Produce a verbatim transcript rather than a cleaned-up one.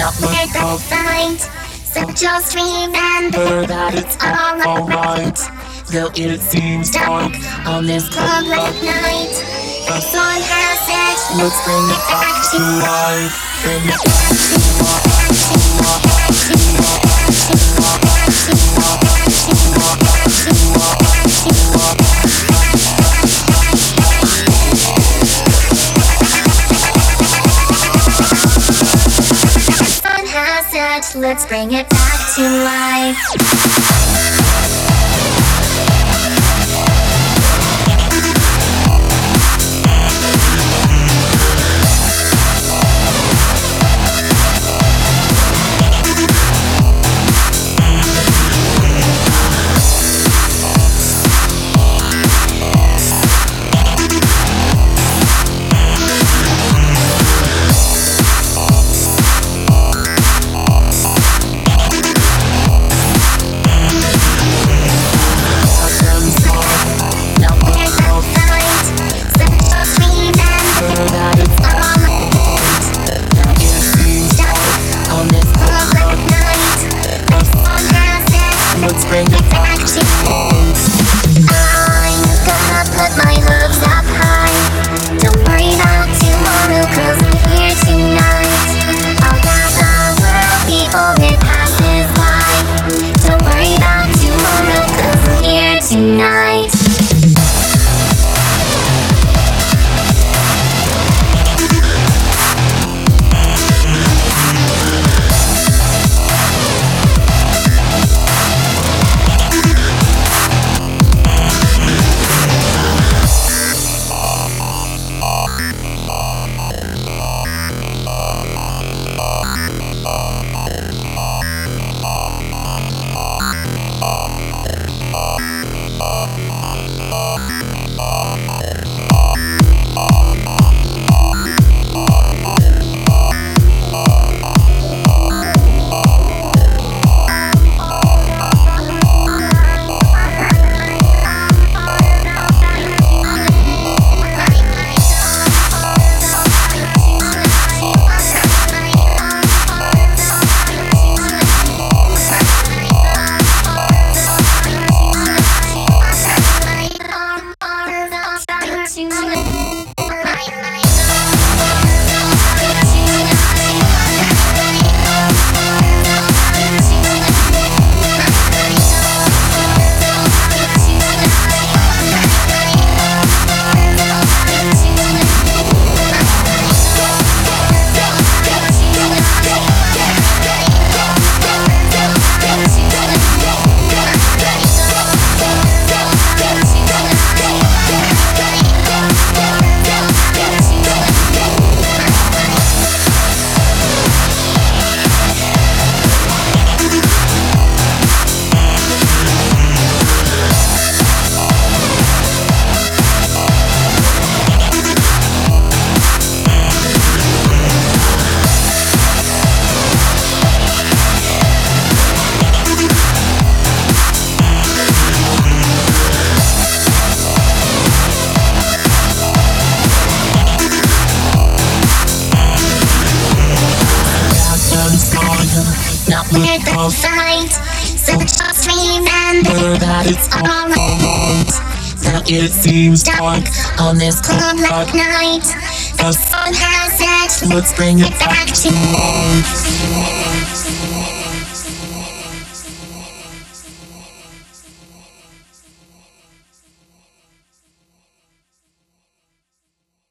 not let go fight. So just remember that it's all alright. Though it seems dark on this cold night, the sun has set. Let's bring it back to life. Bring it back to Let's bring it back to life. Let's bring it back to life. I'm gonna put my hopes up high. Don't worry about tomorrow, cause I'm here tonight. I'll grab the world before it passes by. Don't worry about tomorrow, cause I'm here tonight. Not let go fight. So just remember that it's all alright. Though it seems dark on this cold night, the sun has set. Let's bring it back to life.